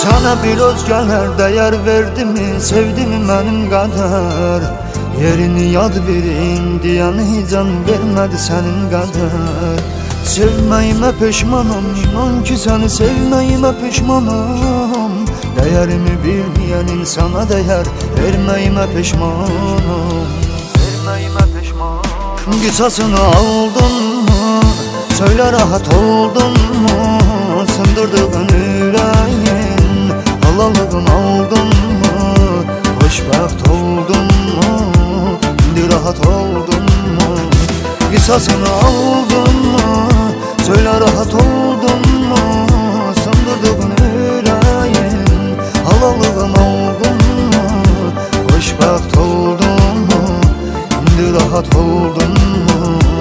Sana bir özgələr dəyər verdi mi, sevdi mi mənim qədər? Yerini yad bir indiyanı can vermədi sənin qədər. Sevməyimə peşmanam, inan ki səni sevməyimə peşmanam. Dəyərimi bilməyən insana dəyər verməyimə peşmanam. Verməyimə peşmanam. Qisasını aldın mı? Söylə rahat oldun mu? Sındırdığın ürəyin halalığın aldın mı? Xoşbəxt oldun mu? İndi rahat oldun mu? Qisasını aldın mı? Söylə rahat oldun mu? Sındırdığın ürəyin halalığın aldın mı? Xoşbəxt oldun mu? İndi rahat oldun mu?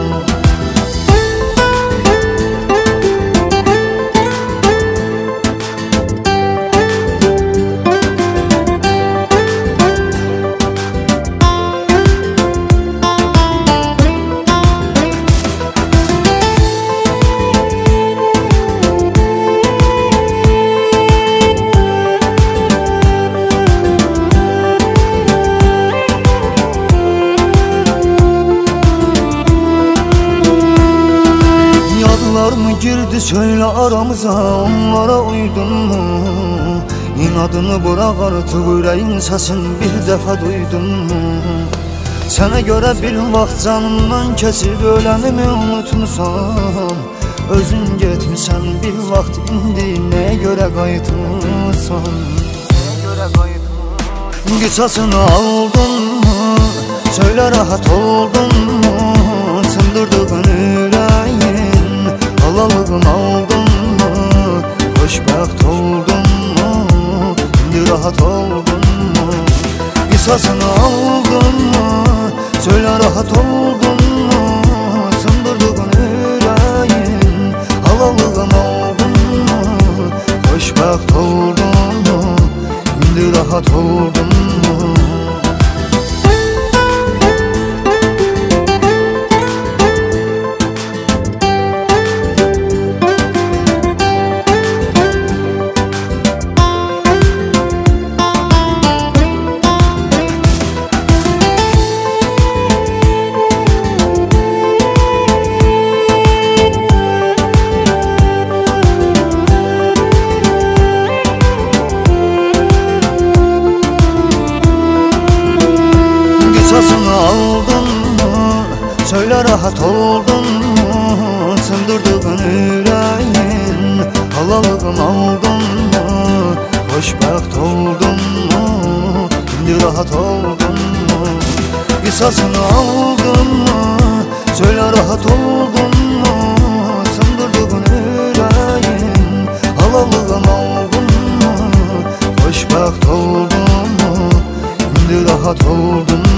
Mı girdi söyle aramıza, onlara uydun mu? İnadını bırak artık, yüreğin sesini bir defa duydun mu? Sana göre bir vaxt canımdan kesip ölenimi unutmuşam. Özün getmişsən bir vaxt, indi neye göre qayıtmışsan? Qisasını aldın mı? Söyle rahat oldun mu? Sındırdığın yüreğin halalığın aldın mı? Xoşbəxt oldun mu? İndi rahat oldun mu? Qisasını aldın mı? Söylə rahat oldun mu? Sındırdığın ürəyin halalığın aldın mı? Xoşbəxt oldun mu? İndi rahat oldun mu? Qisasını aldın mı? Söylə rahat oldun mu? Sındırdığın ürəyin halalığın aldın mı? Xoşbəxt oldun mu? İndi rahat oldun mu? Qisasını aldın mı? Söylə rahat oldun mu? Sındırdığın ürəyin halalığın aldın mı? Xoşbəxt oldun mu? İndi rahat oldun mu?